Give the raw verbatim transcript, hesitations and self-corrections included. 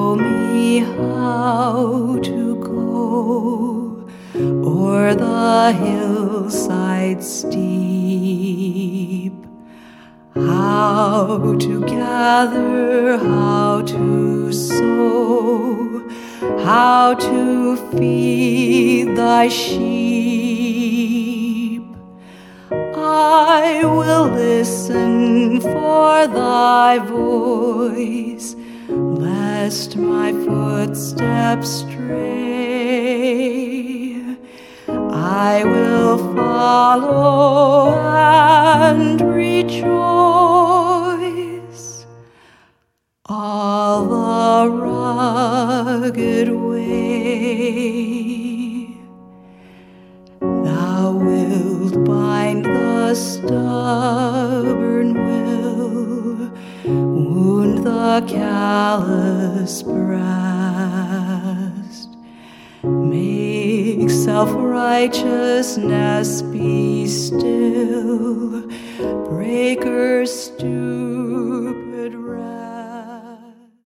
show me how to go o'er the hillside steep, how to gather, how to sow, how to feed thy sheep. I will listen for thy voice, lest my footsteps stray. I will follow and rejoice all the rugged way. Thou wilt bind the stubborn will, wound the callous breast, make self-righteousness be still, breakers stoop